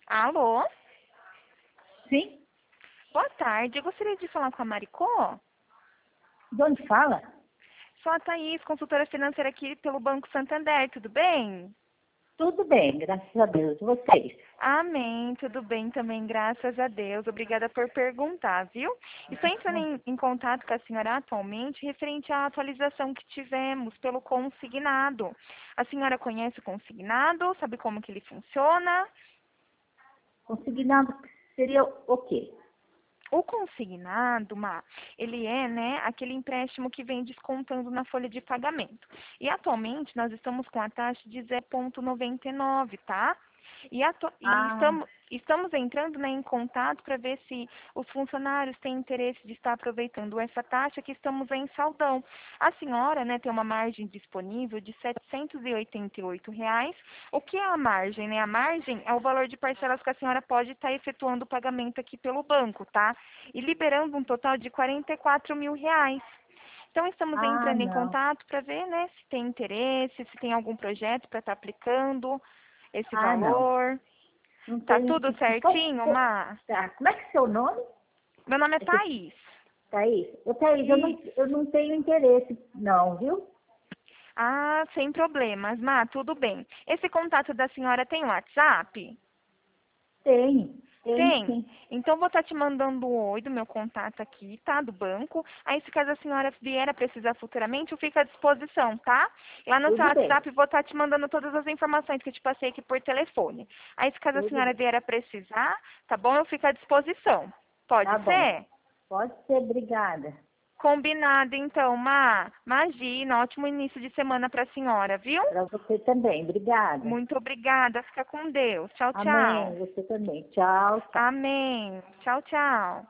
Alô? Sim? Boa tarde. Eu gostaria de falar com a Maricô. De onde fala? Sou a Thaís, consultora financeira aqui pelo Banco Santander. Tudo bem? Tudo bem, graças a Deus. E vocês? Amém. Tudo bem também, graças a Deus. Obrigada por perguntar, viu? Estou entrando em contato com a senhora atualmente referente à atualização que tivemos pelo consignado. A senhora conhece o consignado? Sabe como que ele funciona? Consignado seria o quê? O consignado, ele é, né, aquele empréstimo que vem descontando na folha de pagamento. E atualmente nós estamos com a taxa de 0,99, tá? E Ah, estamos entrando, né, em contato para ver se os funcionários têm interesse de estar aproveitando essa taxa que estamos em saldão. A senhora, né, tem uma margem disponível de R$ 788. O que é a margem, né? A margem é o valor de parcelas que a senhora pode estar efetuando o pagamento aqui pelo banco, tá? E liberando um total de R$ 44.000. Então, estamos entrando em não. contato para ver, né, se tem interesse, se tem algum projeto para estar aplicando esse Não. valor. Não Tá tenho. tudo certinho, Má? Tá. Como é que é seu nome? Meu nome é É que- Thaís. Thaís? Ô, Thaís, Isso. eu não tenho interesse, não, viu? Ah, sem problemas, Má, tudo bem. Esse contato da senhora tem WhatsApp? Tenho Tem. sim. Então, vou estar te mandando o oi do meu contato aqui, tá? Do banco. Aí, se caso a senhora vier a precisar futuramente, eu fico à disposição, tá? Lá no seu Tudo bem. WhatsApp, vou estar te mandando todas as informações que eu te passei aqui por telefone. Aí, se caso a Tudo senhora bem. vier a precisar, tá bom? Eu fico à disposição. Pode Tá bom. ser? Pode ser, obrigada. Combinado, então, Má. Imagina, ótimo início de semana para a senhora, viu? Para você também, obrigada. Muito obrigada. Fica com Deus. Tchau, tchau. Amém. Você também. Tchau, tchau. Amém. Tchau, tchau.